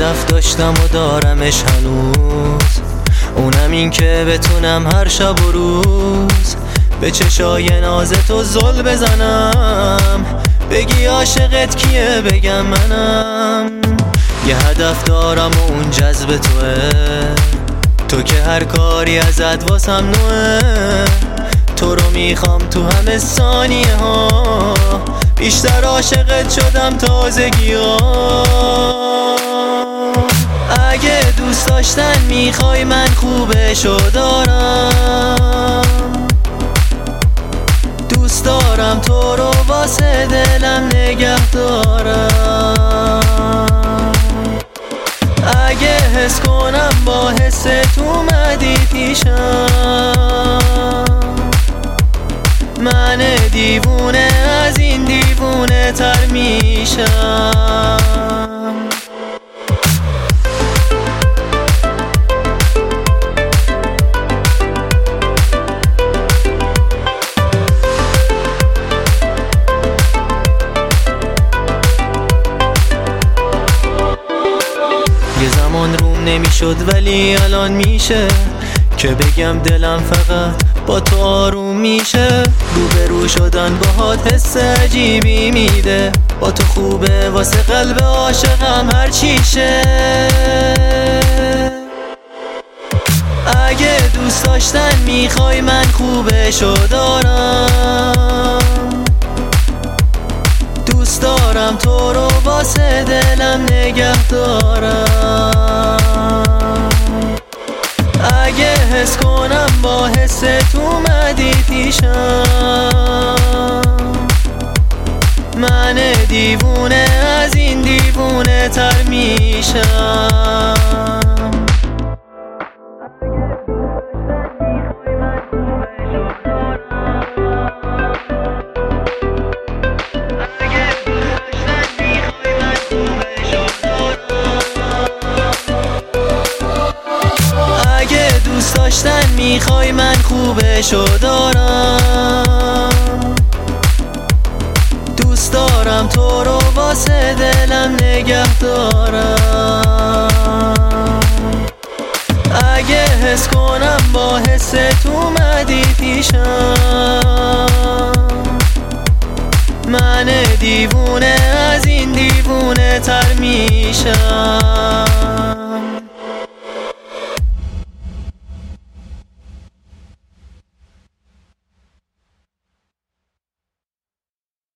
هدف داشتم و دارمش هنوز، اونم این که بتونم هر شب و روز به چشای ناز تو زل بزنم، بگی عاشقت کیه بگم منم. یه هدف دارم و اون جذب توه، تو که هر کاری ازت واسم نوه. تو رو میخوام تو همه ثانیه ها، بیشتر عاشقت شدم تازگی ها. اگه دوست داشتن میخوای من خوبشو دارم، دوست دارم تو رو واسه دلم نگه دارم. اگه حس کنم با حست اومدی پیشم، من دیوونه از این دیوونه تر میشم. یه زمان روم نمیشد ولی الان میشه که بگم دلم فقط با تو آروم میشه. روبرو شدن باهات حس عجیبی میده، با تو خوبه واسه قلب عاشقم هر چیشه. اگه دوست داشتن میخوای من خوبشو دارم، دوست دارم تو رو واسه دلم نگه دارم. اگه حس کنم با حست اومدی پیشم، من دیوونه از این دیوونه تر میشم. دوست داشتن میخوای من خوبشو دارم، دوست دارم تو رو واسه دلم نگه دارم. اگه حس کنم با حست اومدی پیشم، من دیوونه از این دیوونه تر میشم.